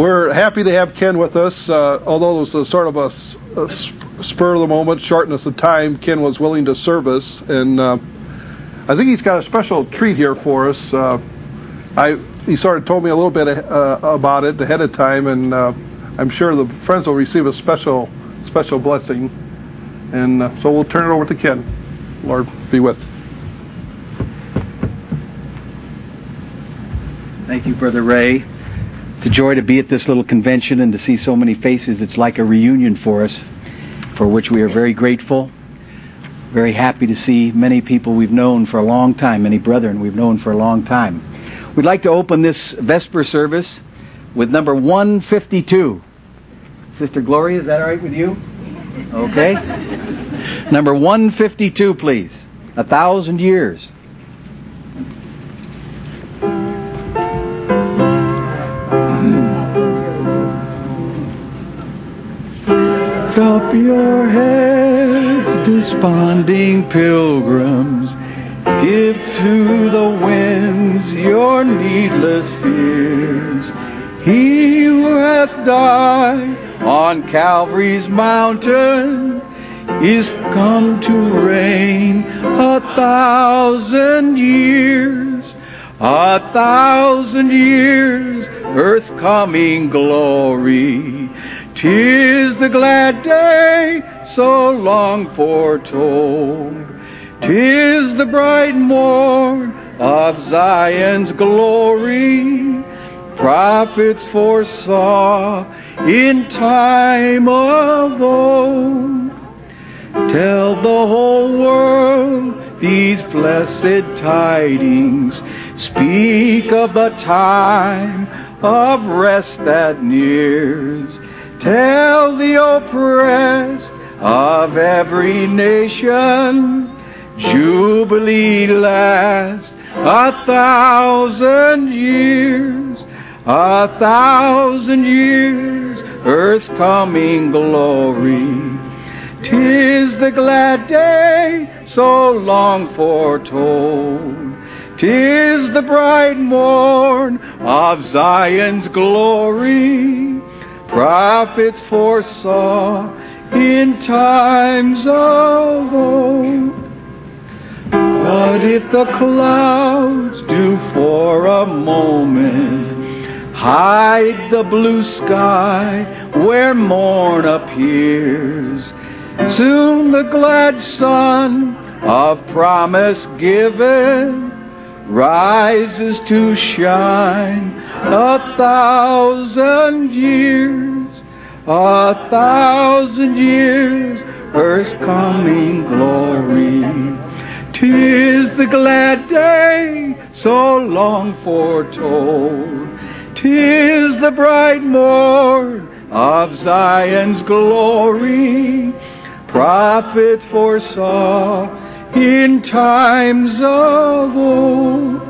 We're happy to have Ken with us. Although it was a sort of a spur of the moment, shortness of time, Ken was willing to serve us, and I think he's got a special treat here for us. He sort of told me a little bit about it ahead of time, and I'm sure the friends will receive a special blessing. And so we'll turn it over to Ken. Lord be with. Thank you, Brother Ray. It's a joy to be at this little convention and to see so many faces. It's like a reunion for us, for which we are very grateful. Very happy to see many people we've known for a long time, many brethren we've known for a long time. We'd like to open this Vesper service with number 152. Sister Gloria, is that all right with you? Okay. Number 152, please. 1,000 years. Lift up your heads, desponding pilgrims. Give to the winds your needless fears. He who hath died on Calvary's mountain is come to reign 1,000 years. 1,000 years, earth's coming glory. 'Tis the glad day so long foretold. 'Tis the bright morn of Zion's glory. Prophets foresaw in time of old. Tell the whole world these blessed tidings. Speak of the time of rest that nears. Tell the oppressed of every nation, Jubilee lasts 1,000 years. 1,000 years, earth's coming glory. 'Tis the glad day so long foretold. 'Tis the bright morn of Zion's glory. Prophets foresaw in times of old. But if the clouds do for a moment hide the blue sky where morn appears, soon the glad sun of promise given rises to shine 1,000 years. 1,000 years, earth's coming glory. 'Tis the glad day so long foretold. 'Tis the bright morn of Zion's glory. Prophets foresaw in times of old.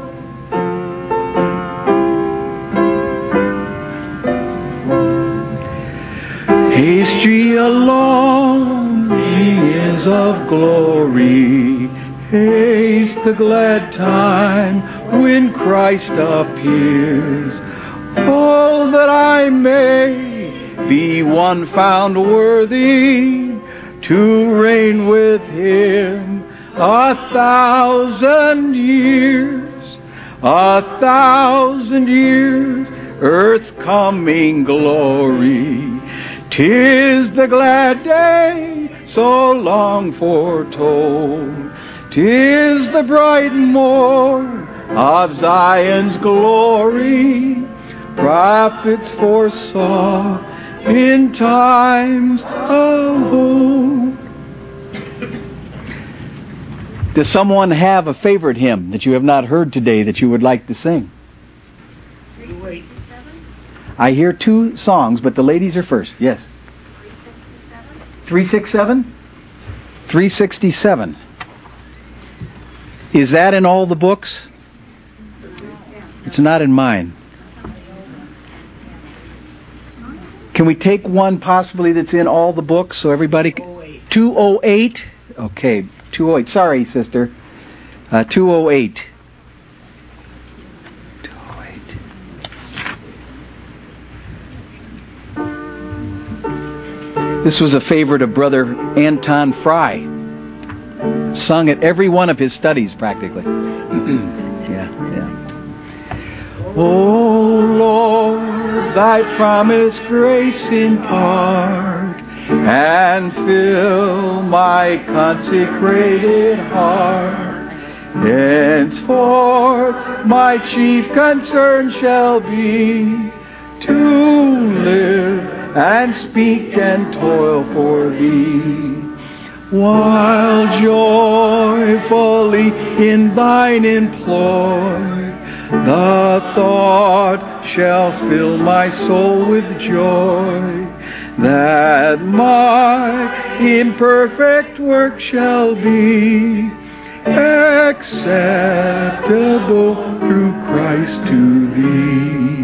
Haste ye along, ye is of glory. Haste the glad time when Christ appears. Oh, that I may be one found worthy to reign with Him 1,000 years. 1,000 years, earth's coming glory. 'Tis the glad day so long foretold. 'Tis the bright morn of Zion's glory. Prophets foresaw in times of old. Does someone have a favorite hymn that you have not heard today that you would like to sing? 367? I hear two songs, but the ladies are first. Yes. 367? 367. Is that in all the books? It's not in mine. Can we take one possibly that's in all the books so everybody... 208? Okay, 208. Sorry, sister. 208. 208. This was a favorite of Brother Anton Fry. Sung at every one of his studies, practically. Yeah. Oh Lord, thy promised grace impart, and fill my consecrated heart. Henceforth my chief concern shall be to live and speak and toil for thee, while joyfully in thine employ the thought shall fill my soul with joy, that my imperfect work shall be acceptable through Christ to thee.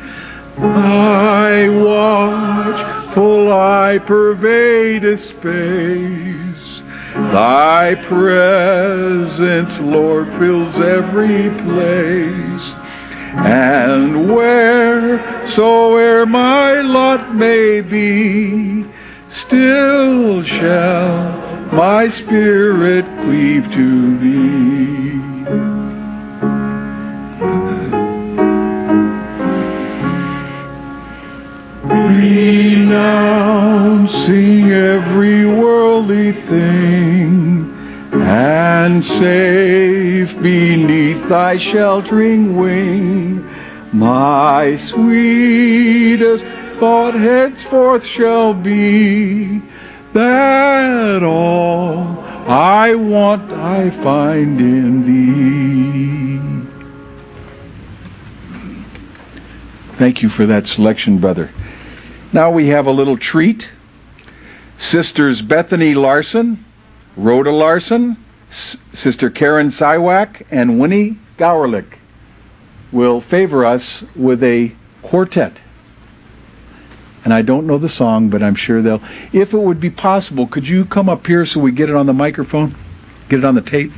I watchful, I pervade a space. Thy presence, Lord, fills every place. And wheresoe'er my lot may be, still shall my spirit cleave to thee. Renouncing every worldly thing, and safe beneath thy sheltering wing, my sweetest thought henceforth shall be, that all I want I find in thee. Thank you for that selection, brother. Now we have a little treat. Sisters Bethany Larson, Rhoda Larson, Sister Karen Siwak, and Winnie Gowerlich will favor us with a quartet. And I don't know the song, but I'm sure they'll. If it would be possible, could you come up here so we get it on the microphone? Get it on the tape?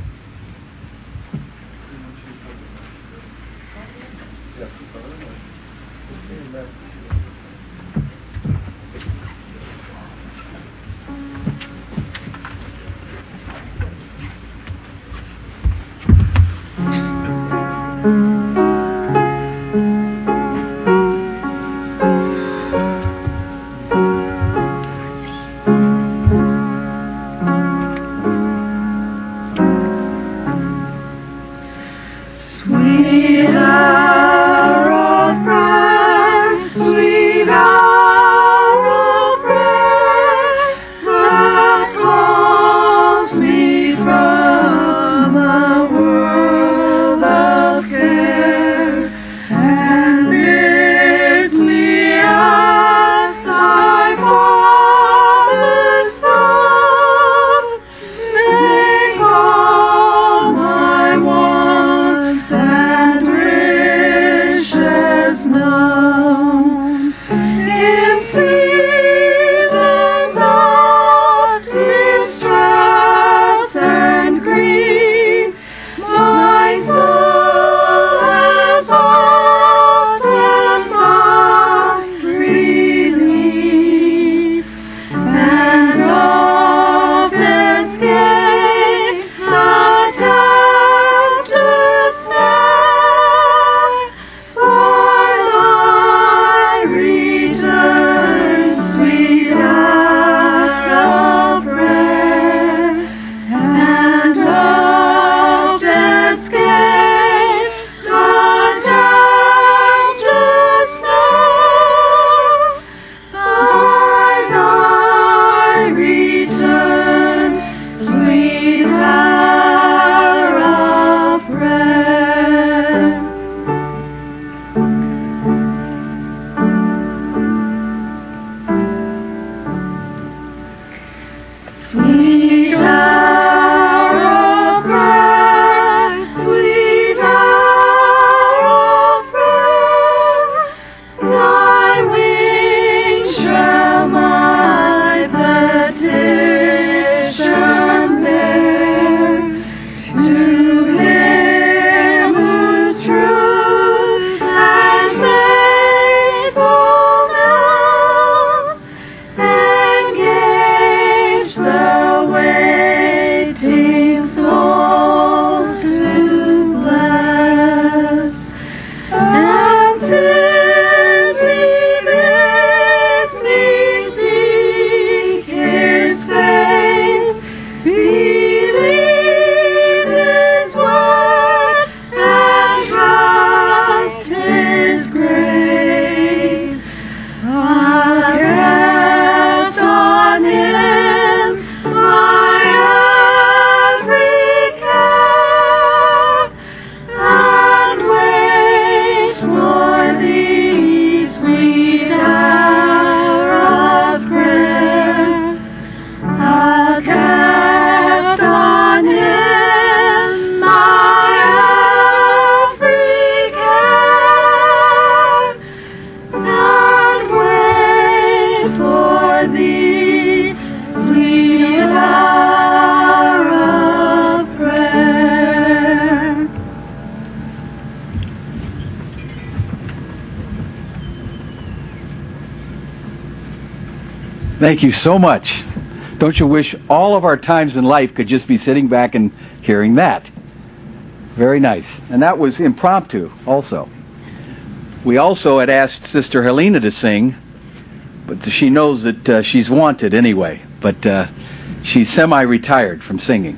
Thank you so much. Don't you wish all of our times in life could just be sitting back and hearing that? Very nice. And that was impromptu also. We also had asked Sister Helena to sing, but she knows that she's wanted anyway. But she's semi-retired from singing.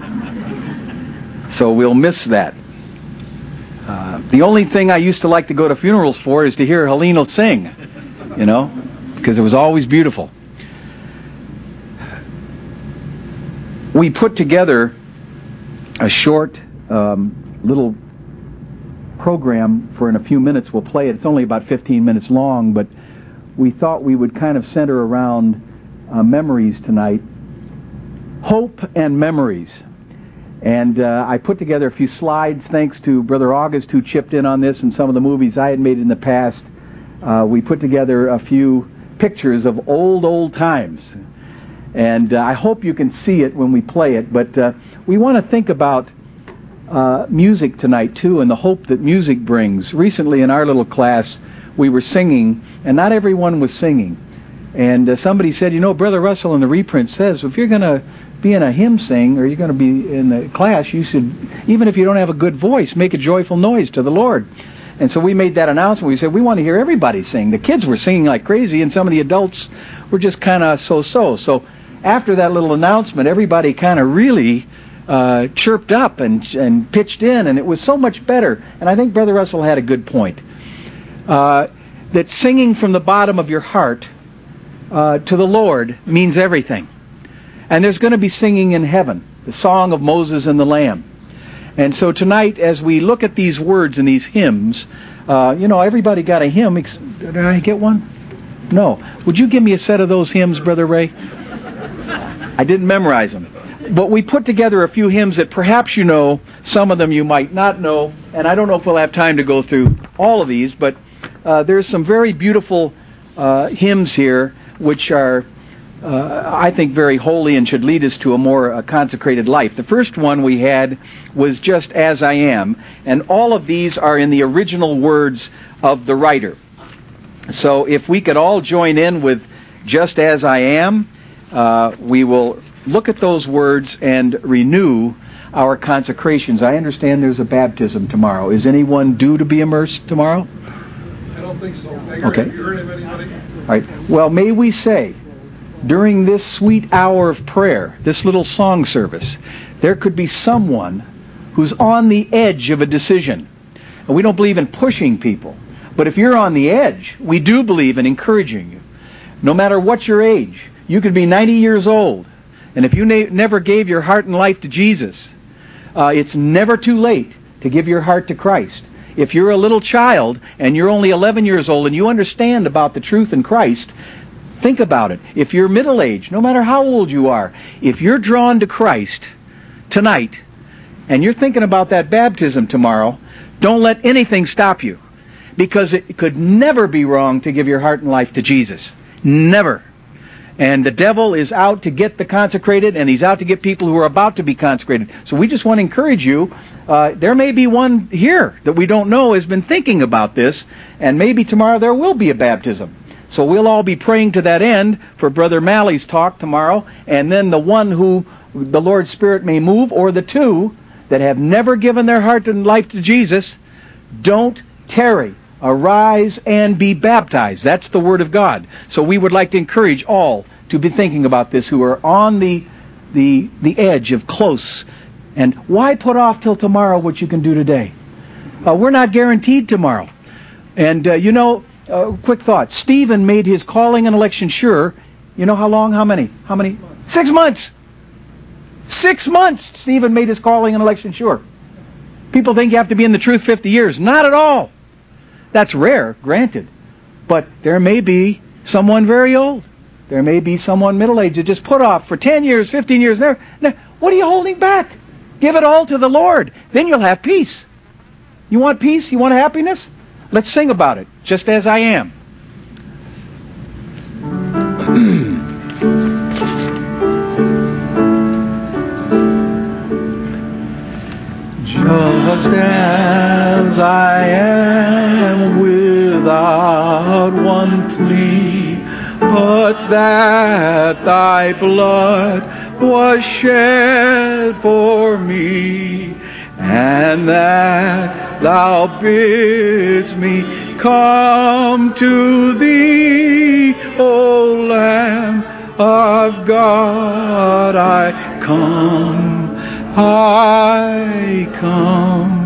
So we'll miss that. The only thing I used to like to go to funerals for is to hear Helena sing, because it was always beautiful. We put together a short little program for in a few minutes. We'll play it. It's only about 15 minutes long, but we thought we would kind of center around memories tonight. Hope and memories. And I put together a few slides thanks to Brother August, who chipped in on this and some of the movies I had made in the past. We put together a few pictures of old times. And I hope you can see it when we play it. But we want to think about music tonight, too, and the hope that music brings. Recently in our little class, we were singing, and not everyone was singing. And somebody said, Brother Russell in the reprint says, if you're going to be in a hymn sing, or you're going to be in the class, you should, even if you don't have a good voice, make a joyful noise to the Lord. And so we made that announcement. We said, we want to hear everybody sing. The kids were singing like crazy, and some of the adults were just kind of so-so. So after that little announcement, everybody kind of really chirped up and pitched in, and it was so much better. And I think Brother Russell had a good point. That singing from the bottom of your heart to the Lord means everything. And there's going to be singing in heaven, the song of Moses and the Lamb. And so tonight, as we look at these words and these hymns, everybody got a hymn. Did I get one? No. Would you give me a set of those hymns, Brother Ray? I didn't memorize them. But we put together a few hymns that perhaps you know, some of them you might not know, and I don't know if we'll have time to go through all of these, but there's some very beautiful hymns here which are, I think, very holy and should lead us to a more consecrated life. The first one we had was Just As I Am, and all of these are in the original words of the writer. So if we could all join in with Just As I Am, we will look at those words and renew our consecrations. I understand there's a baptism tomorrow. Is anyone due to be immersed tomorrow? I don't think so. Okay. Have you heard of anybody? All right. Well, may we say, during this sweet hour of prayer, this little song service, there could be someone who's on the edge of a decision. And we don't believe in pushing people. But if you're on the edge, we do believe in encouraging you. No matter what your age, you could be 90 years old. And if you never gave your heart and life to Jesus, it's never too late to give your heart to Christ. If you're a little child and you're only 11 years old and you understand about the truth in Christ, think about it. If you're middle-aged, no matter how old you are, if you're drawn to Christ tonight and you're thinking about that baptism tomorrow, don't let anything stop you. Because it could never be wrong to give your heart and life to Jesus. Never. And the devil is out to get the consecrated, and he's out to get people who are about to be consecrated. So we just want to encourage you. There may be one here that we don't know has been thinking about this, and maybe tomorrow there will be a baptism. So we'll all be praying to that end for Brother Malley's talk tomorrow, and then the one who the Lord's Spirit may move, or the two that have never given their heart and life to Jesus, don't tarry. Arise and be baptized. That's the Word of God. So we would like to encourage all to be thinking about this who are on the edge of close. And why put off till tomorrow what you can do today? We're not guaranteed tomorrow. And quick thought. Stephen made his calling and election sure. You know how long? How many? 6 months. 6 months Stephen made his calling and election sure. People think you have to be in the truth 50 years. Not at all. That's rare, granted. But there may be someone very old. There may be someone middle-aged that just put off for 10 years, 15 years. What are you holding back? Give it all to the Lord. Then you'll have peace. You want peace? You want happiness? Let's sing about it. Just as I am. Just as I am, without one plea, but that thy blood was shed for me, and that thou bidst me come to thee, O Lamb of God. I come,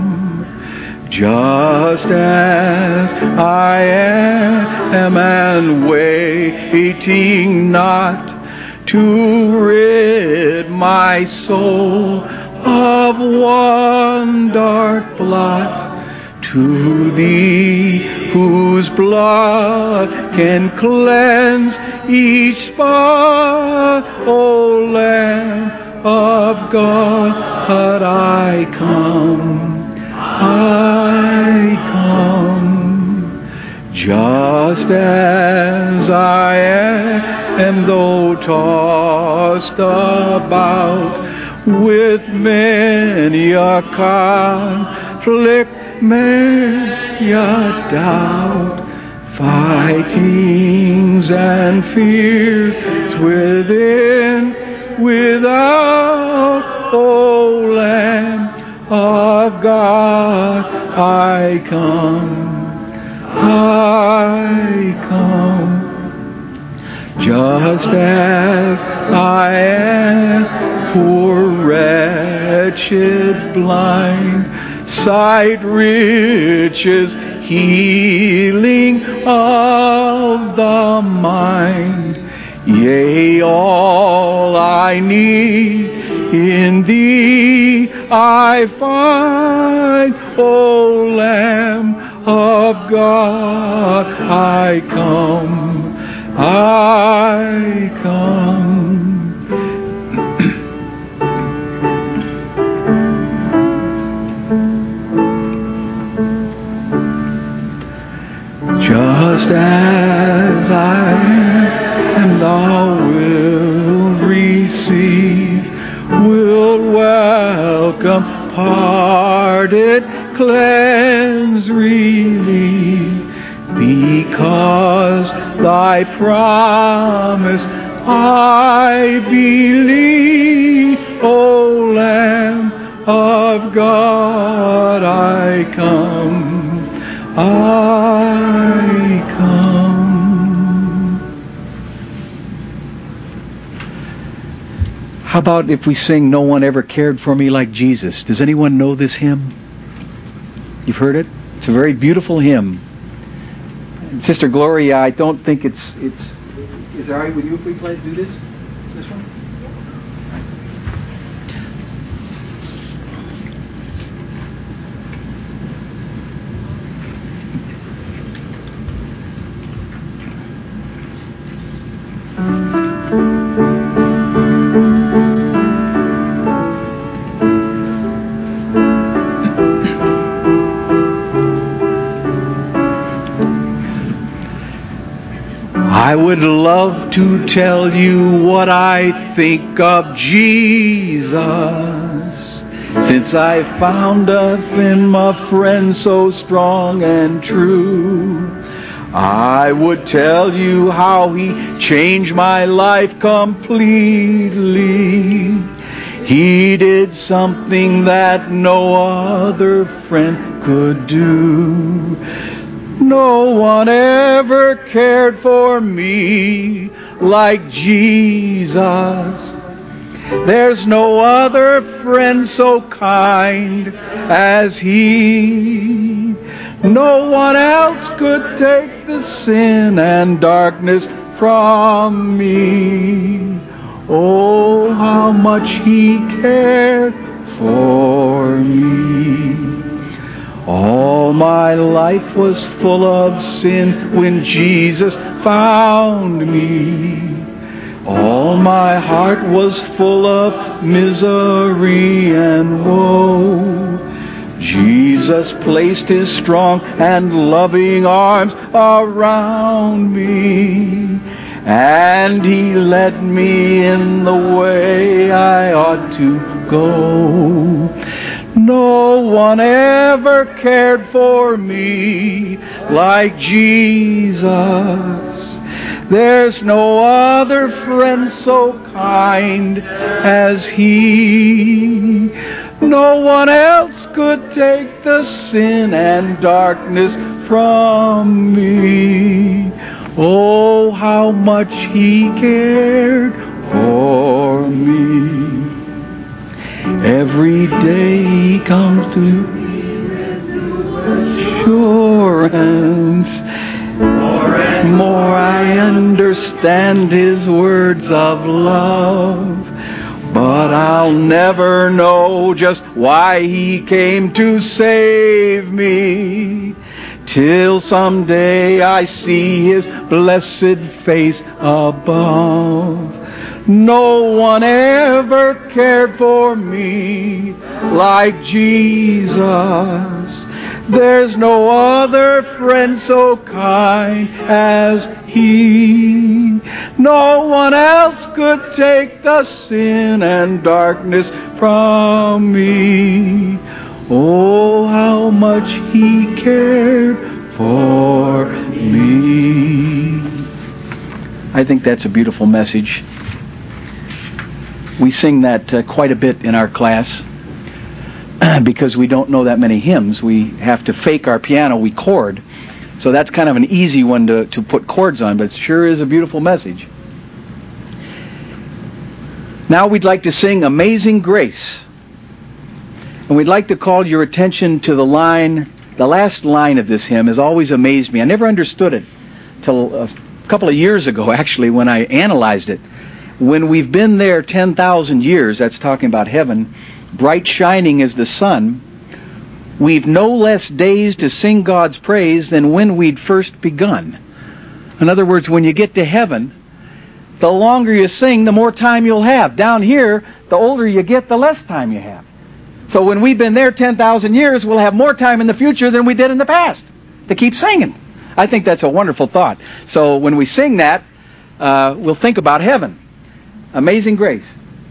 just as I am, and waiting not to rid my soul of one dark blot, to thee whose blood can cleanse each spot, O Lamb of God. I come, just as I am, though tossed about with many a conflict, many a doubt, fightings and fears within, without, O Lamb of God, I come, just as I am, poor, wretched, blind, sight, riches, healing of the mind, yea, all I need in thee I find, O Lamb of God. I come. Just as I am, thou wilt receive, wilt welcome, parted, cleanse, relieve, because thy promise I believe, O Lamb of God. I come. How about if we sing "No One Ever Cared for Me Like Jesus"? Does anyone know this hymn? You've heard it? It's a very beautiful hymn. And Sister Gloria, I don't think it's. Is it all right with you if we do this? This one? I would love to tell you what I think of Jesus, since I found Him a friend so strong and true. I would tell you how He changed my life completely. He did something that no other friend could do. No one ever cared for me like Jesus. There's no other friend so kind as He. No one else could take the sin and darkness from me. Oh, how much He cared for me. All my life was full of sin when Jesus found me. All my heart was full of misery and woe. Jesus placed His strong and loving arms around me, and He led me in the way I ought to go. No one ever cared for me like Jesus. There's no other friend so kind as He. No one else could take the sin and darkness from me. Oh, how much He cared for me. Every day He comes to assurance. More I understand His words of love, but I'll never know just why He came to save me, till someday I see His blessed face above. No one ever cared for me like Jesus. There's no other friend so kind as He. No one else could take the sin and darkness from me. Oh, how much He cared for me. I think that's a beautiful message. We sing that quite a bit in our class. Because we don't know that many hymns, we have to fake our piano, we chord. So that's kind of an easy one to put chords on, but it sure is a beautiful message. Now we'd like to sing Amazing Grace. And we'd like to call your attention to the last line of this hymn has always amazed me. I never understood it till a couple of years ago, actually, when I analyzed it. When we've been there 10,000 years, that's talking about heaven, bright shining as the sun, we've no less days to sing God's praise than when we'd first begun. In other words, when you get to heaven, the longer you sing, the more time you'll have. Down here, the older you get, the less time you have. So when we've been there 10,000 years, we'll have more time in the future than we did in the past to keep singing. I think that's a wonderful thought. So when we sing that, we'll think about heaven. Amazing Grace.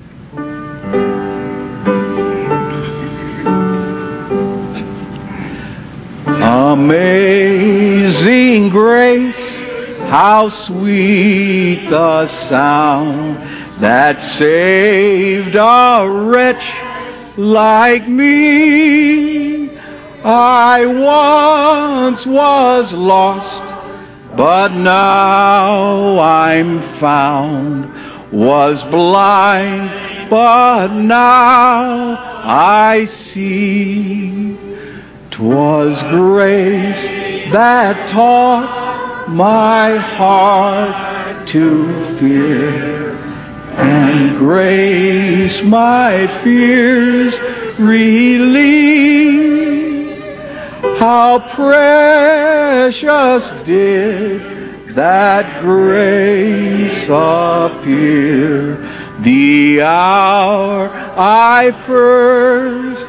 Amazing grace, how sweet the sound that saved a wretch like me. I once was lost, but now I'm found, was blind, but now I see. 'Twas grace that taught my heart to fear, and grace my fears relieved. How precious did that grace appear the hour I first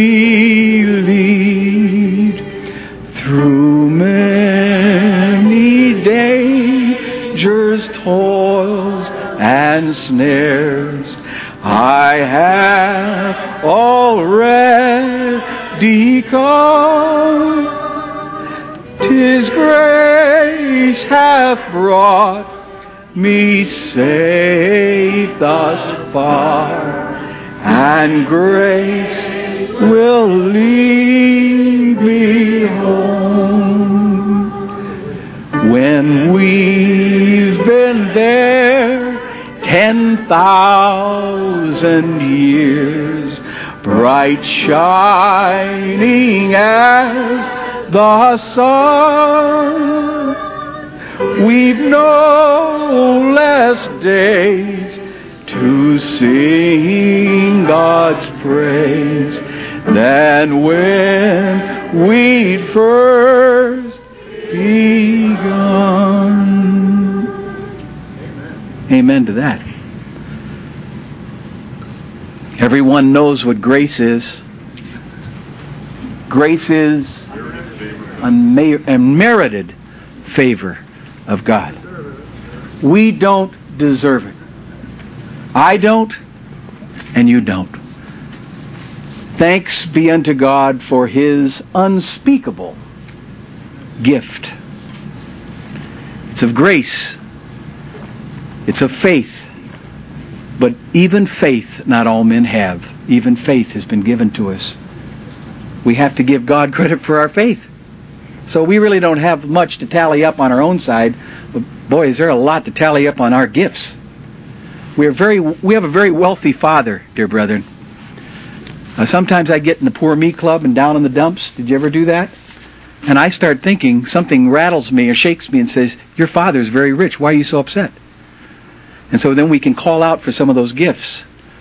believed. Through many dangers, toils, and snares, I have already come. 'Tis grace hath brought me safe thus far, and grace will lead me home. When we've been there 10,000 years, bright shining as the sun, we've no less days to sing God's praise than when we'd first begun. Amen to that. Everyone knows what grace is. Grace is unmerited favor of God. We don't deserve it. I don't, and you don't. Thanks be unto God for His unspeakable gift. It's of grace It's of faith. But even faith not all men have. Even faith has been given to us. We have to give God credit for our faith. So we really don't have much to tally up on our own side. But boy, is there a lot to tally up on our gifts. We have a very wealthy Father, dear brethren. Sometimes I get in the poor me club and down in the dumps. Did you ever do that? And I start thinking, something rattles me or shakes me and says, your Father's very rich. Why are you so upset? And so then we can call out for some of those gifts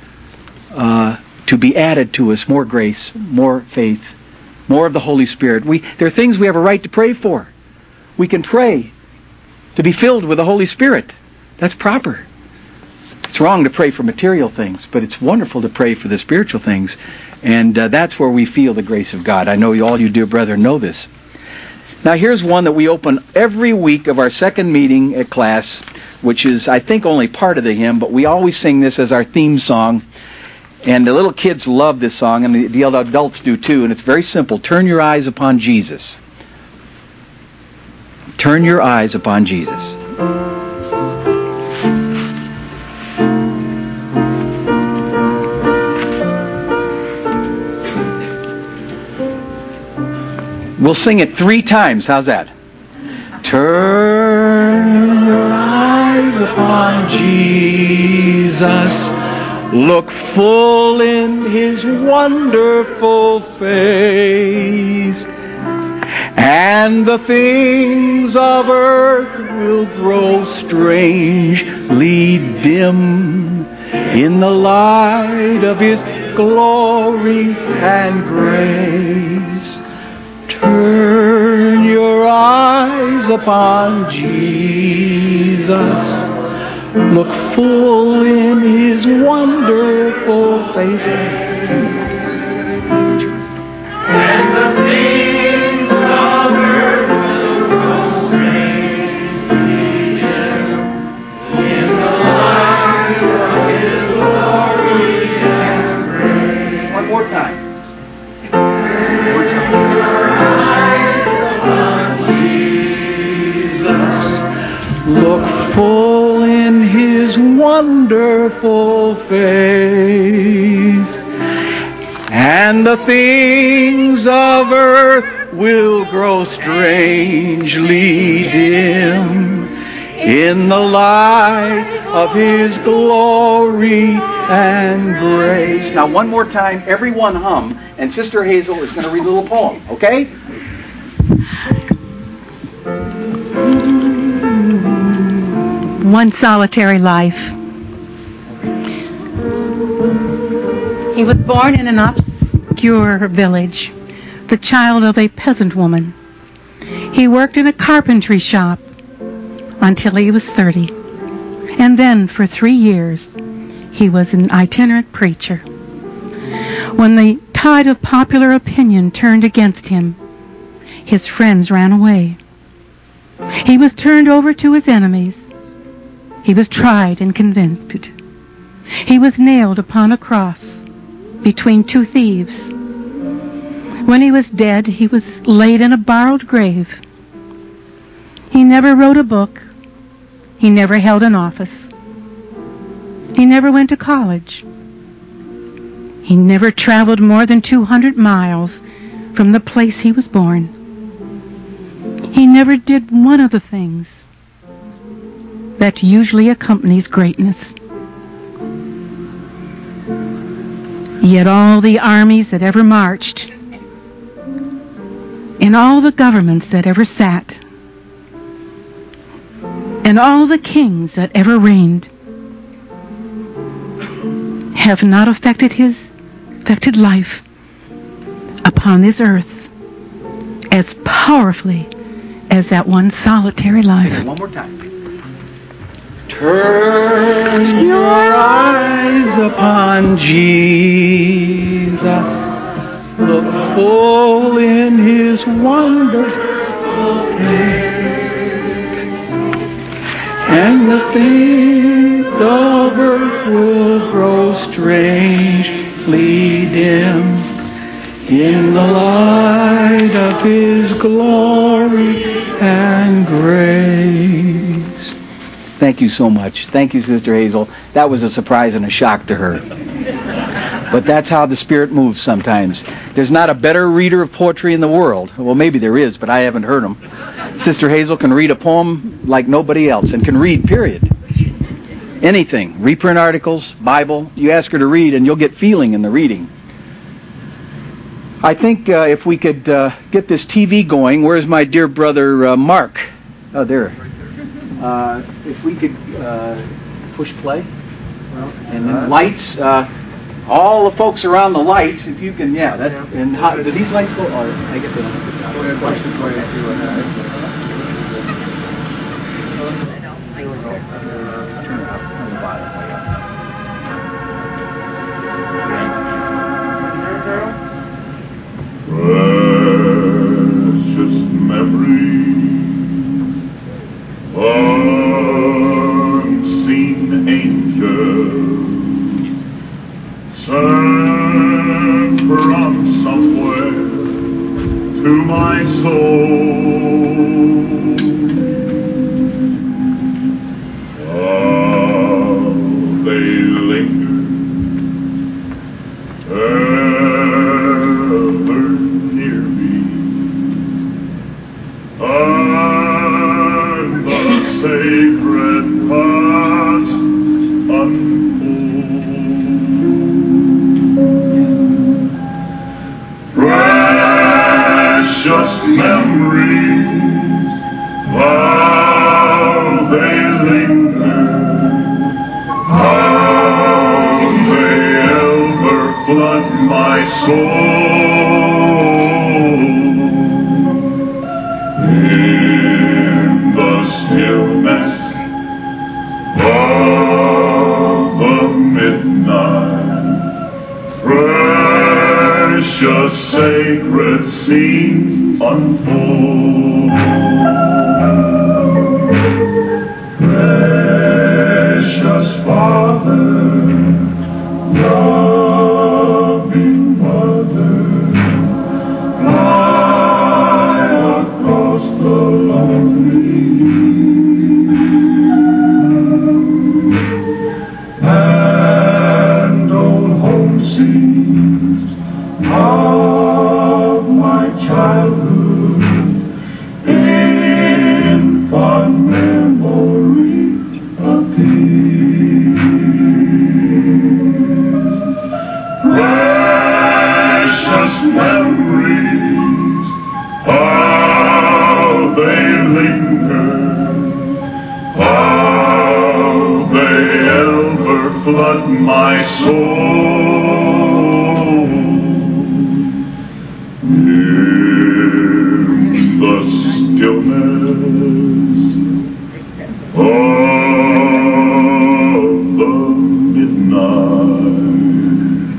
to be added to us. More grace, more faith, more of the Holy Spirit. There are things we have a right to pray for. We can pray to be filled with the Holy Spirit. That's proper. It's wrong to pray for material things, but it's wonderful to pray for the spiritual things. And that's where we feel the grace of God. I know all you dear brethren know this. Now here's one that we open every week of our second meeting at class, which is, I think, only part of the hymn, but we always sing this as our theme song. And the little kids love this song, and the adults do too, and it's very simple. Turn your eyes upon Jesus. Turn your eyes upon Jesus. We'll sing it 3 times. How's that? Turn your eyes upon Jesus. Look full in His wonderful face. And the things of earth will grow strangely dim in the light of His glory and grace. Turn your eyes upon Jesus. Look full in His wonderful face. And the things of earth will grow strangely dim in the light of His glory and grace. One more time. Look full in His wonderful face, and the things of earth will grow strangely dim in the light of His glory and grace. Now one more time, everyone hum, and Sister Hazel is going to read a little poem, okay? One solitary life. He was born in an obscure village, the child of a peasant woman. He worked in a carpentry shop until he was 30. And then for 3 years, he was an itinerant preacher. When the tide of popular opinion turned against him, his friends ran away. He was turned over to his enemies. He was tried and convicted. He was nailed upon a cross between 2 thieves. When he was dead, he was laid in a borrowed grave. He never wrote a book. He never held an office. He never went to college. He never traveled more than 200 miles from the place he was born. He never did one of the things that usually accompanies greatness. Yet all the armies that ever marched, and all the governments that ever sat, and all the kings that ever reigned have not affected life upon this earth as powerfully as that one solitary life. One more time. Turn your eyes upon Jesus. Look full in His wonderful face, and the things of earth will grow strangely dim in the light of His glory and grace. Thank you so much. Thank you, Sister Hazel. That was a surprise and a shock to her. But that's how the Spirit moves sometimes. There's not a better reader of poetry in the world. Well, maybe there is, but I haven't heard them. Sister Hazel can read a poem like nobody else, and can read, period. Anything. Reprint articles, Bible. You ask her to read, and you'll get feeling in the reading. I think if we could get this TV going, where's my dear brother Mark? Oh, there. If we could push play. And then lights. All the folks around the lights, if you can, yeah. That's, and how, do these lights go? Oh, I guess they Precious memories, unseen angels, sent from somewhere to my soul. How they linger ever near me, and the sacred past unfolds. Precious memories, how they linger, how they ever flood my soul. In the stillness of the midnight, precious sacred scenes unfold. Precious Father, loving Mother, fly across the lonely and old home scenes of my childhood in fond memory appear. Precious memories, how they linger, how they ever flood my soul. In the stillness of the midnight,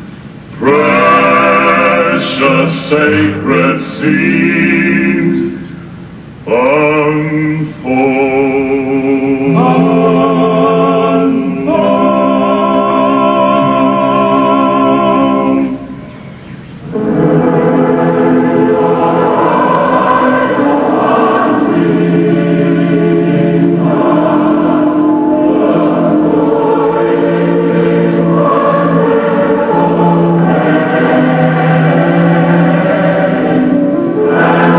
precious sacred scenes unfold.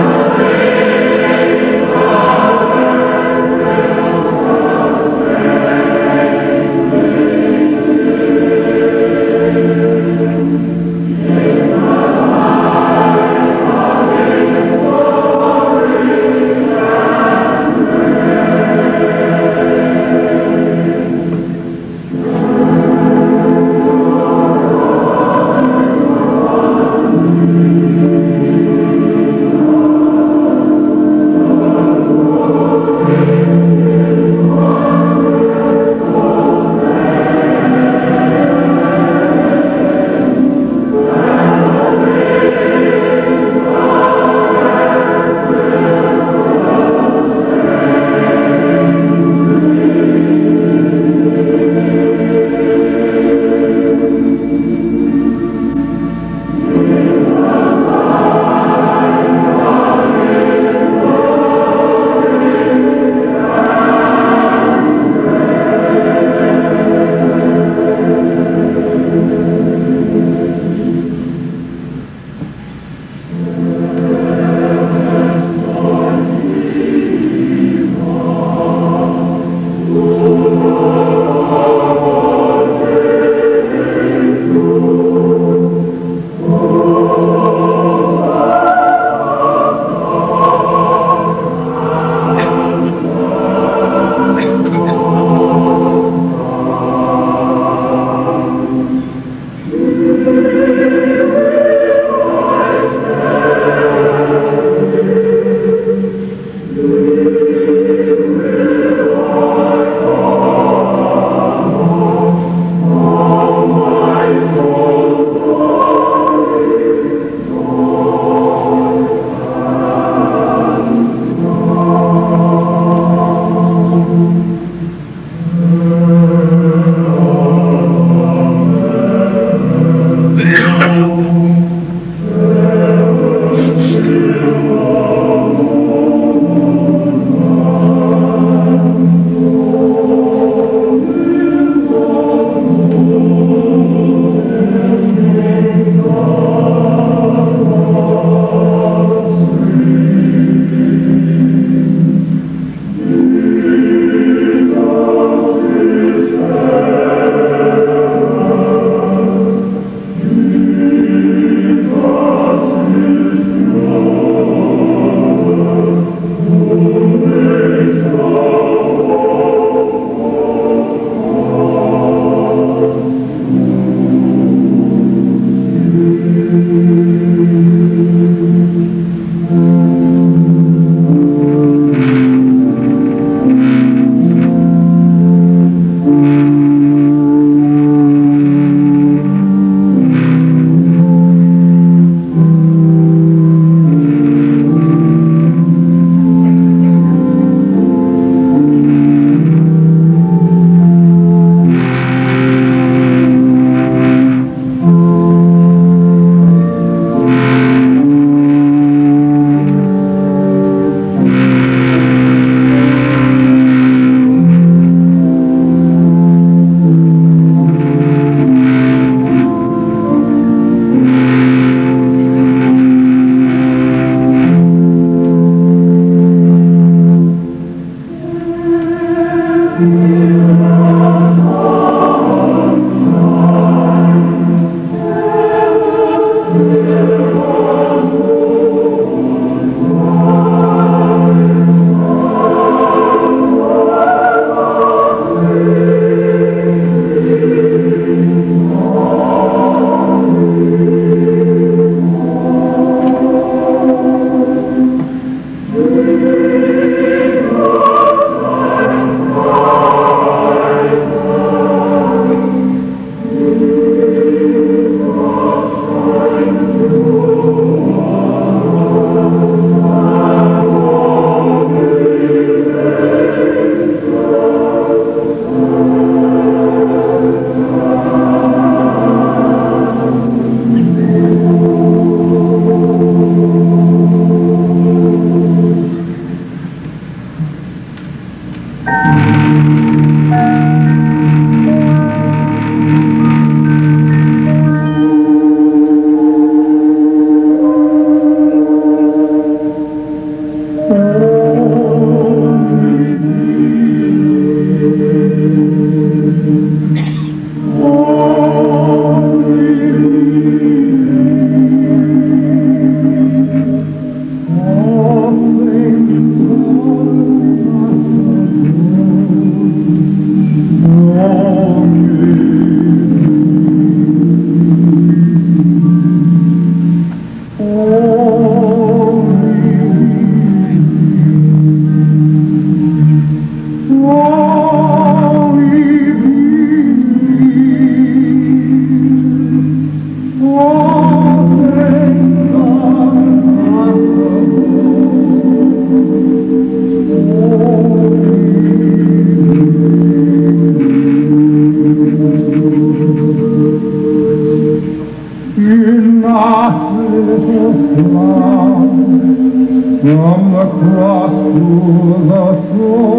From the cross to the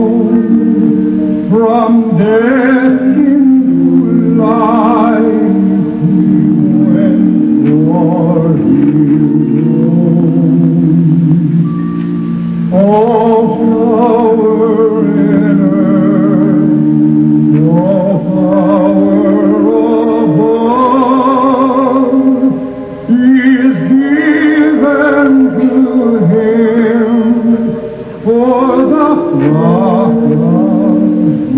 throne, from death into life, he went for his own. All power in earth, all power above, is given to him for the flock of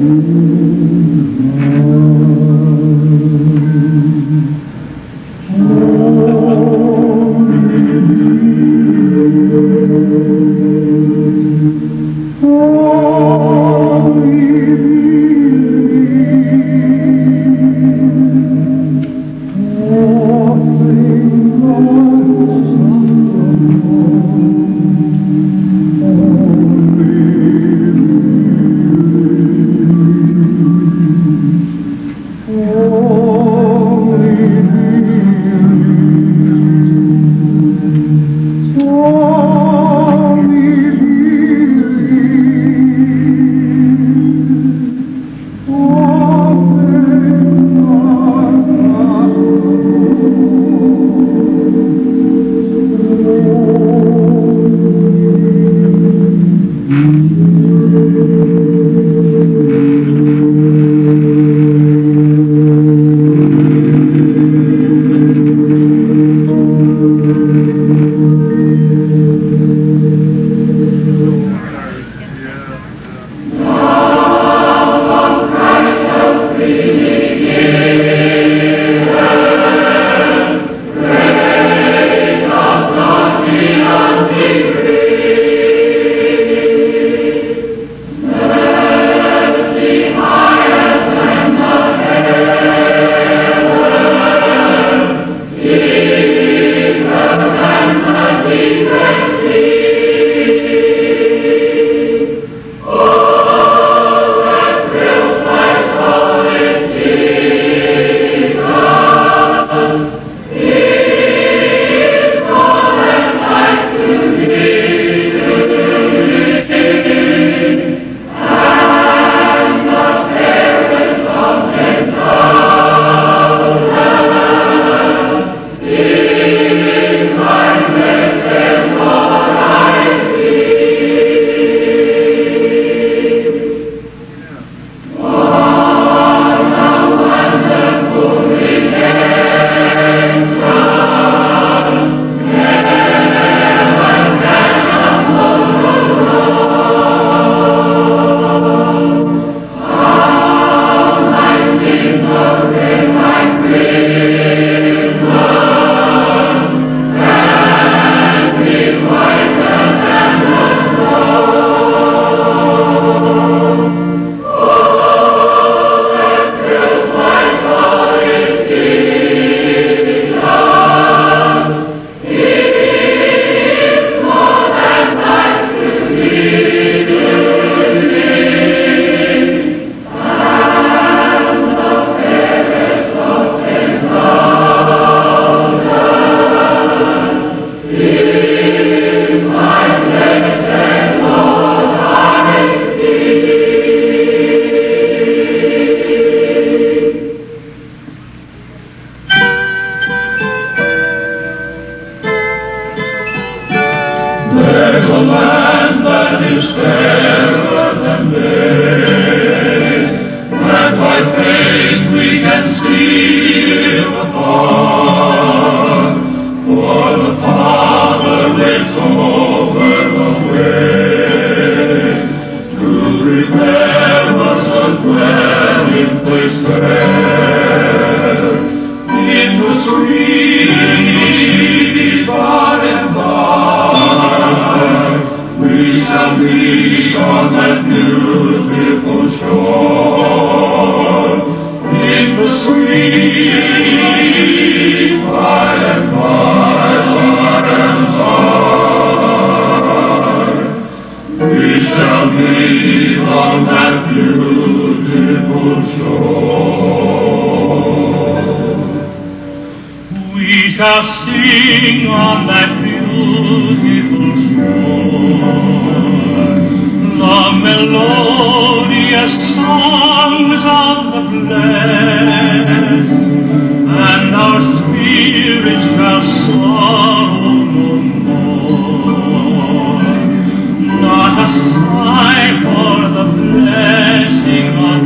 shall sing on that beautiful shore the melodious songs of the blessed, and our spirits shall sorrow no more. Not a sigh for the blessing of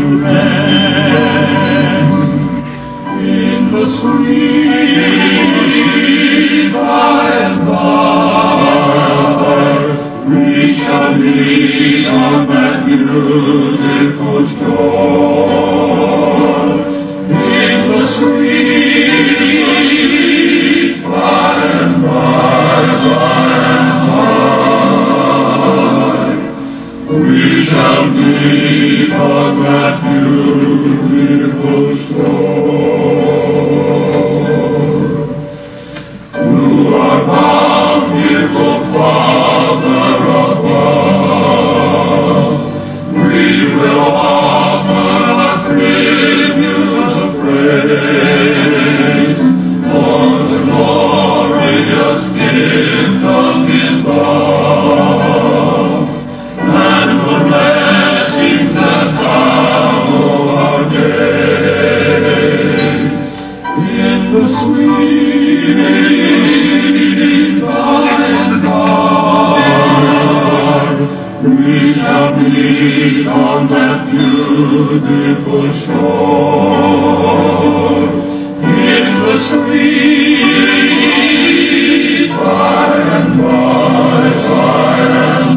rest in the sweet by and by. We shall meet on that beautiful shore in the sweet by and by. We shall meet on that beautiful shore. Through our bountiful Father above, we will offer a tribute of praise for the glorious gift of His love and the blessings that follow our days in the sweet by and by. We shall meet on that beautiful shore in the sweet by and by and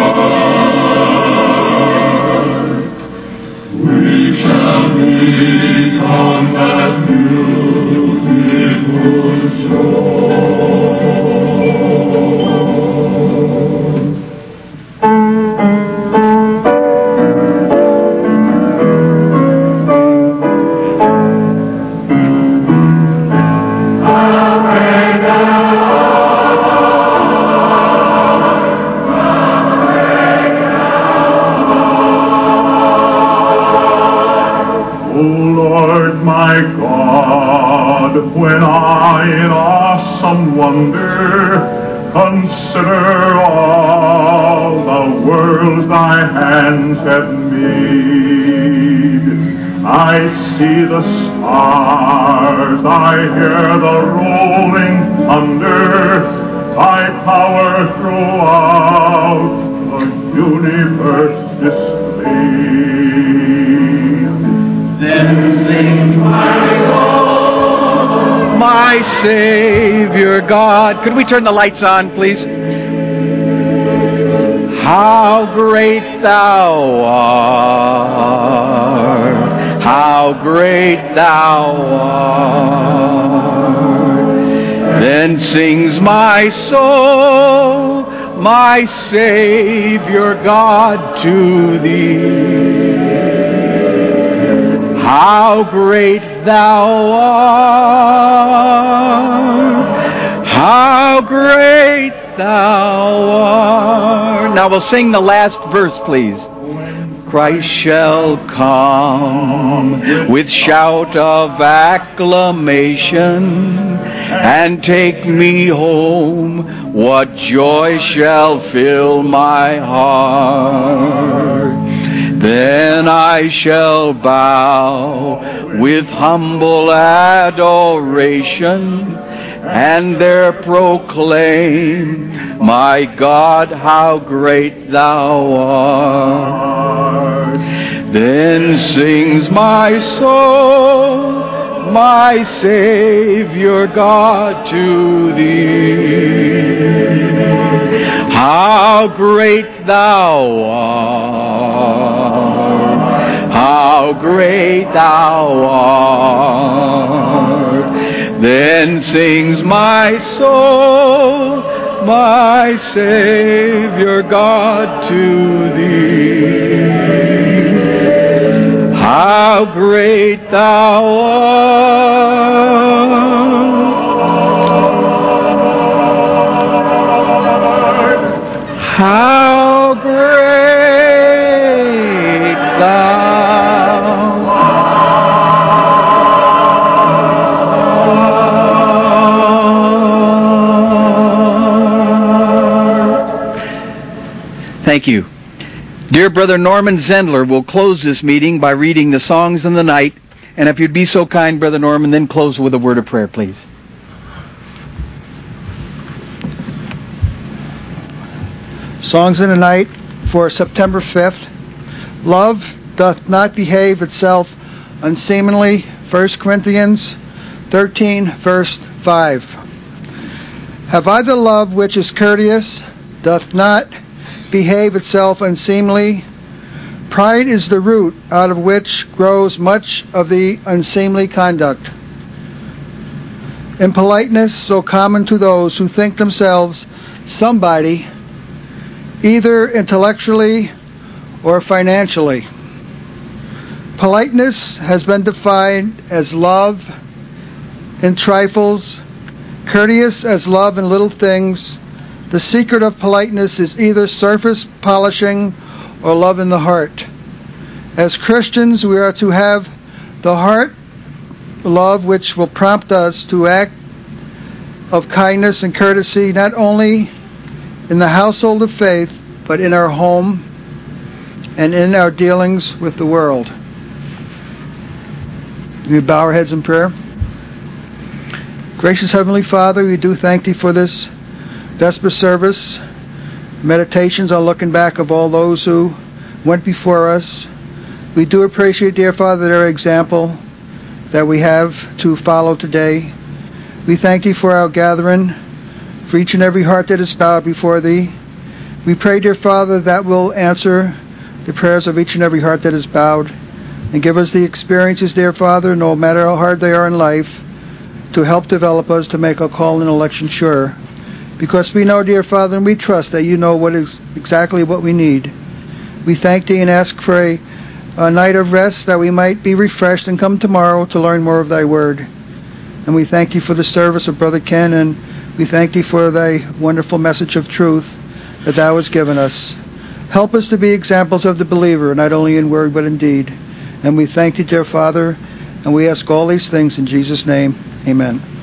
by. We shall meet on that beautiful shore. My God, when I in awesome wonder consider all the worlds thy hands have made, I see the stars, I hear the rolling thunder, thy power throughout the universe displayed. Then sings my soul, my Savior God. Could we turn the lights on, please? How great thou art, how great thou art. Then sings my soul, my Savior God, to thee. How great thou art, how great thou art. Now we'll sing the last verse, please. Christ shall come with shout of acclamation and take me home. What joy shall fill my heart? Then I shall bow with humble adoration and there proclaim, my God, how great thou art. Then sings my soul, my Savior God, to thee. How great thou art, how great thou art. Then sings my soul, my Savior God, to thee. How great thou art, how great thou art. Thank you. Dear Brother Norman Zendler will close this meeting by reading the Songs in the Night. And if you'd be so kind, Brother Norman, then close with a word of prayer, please. Songs in the Night for September 5th. Love doth not behave itself unseemly. 1 Corinthians 13, verse 5. Have I the love which is courteous, doth not behave itself unseemly? Pride is the root out of which grows much of the unseemly conduct. Impoliteness so common to those who think themselves somebody, either intellectually or financially. Politeness has been defined as love in trifles, courteous as love in little things. The secret of politeness is either surface polishing or love in the heart. As Christians, we are to have the heart love which will prompt us to act of kindness and courtesy, not only in the household of faith, but in our home and in our dealings with the world. We bow our heads in prayer. Gracious Heavenly Father, we do thank Thee for this Vesper service, meditations on looking back of all those who went before us. We do appreciate, dear Father, their example that we have to follow today. We thank Thee for our gathering, for each and every heart that is bowed before Thee. We pray, dear Father, that will answer the prayers of each and every heart that is bowed, and give us the experiences, dear Father, no matter how hard they are in life, to help develop us to make our call and election sure. Because we know, dear Father, and we trust that You know what is exactly what we need. We thank Thee and ask for a night of rest, that we might be refreshed and come tomorrow to learn more of Thy Word. And we thank Thee for the service of Brother Ken, and we thank Thee for Thy wonderful message of truth that Thou hast given us. Help us to be examples of the believer, not only in word but in deed. And we thank Thee, dear Father, and we ask all these things in Jesus' name. Amen.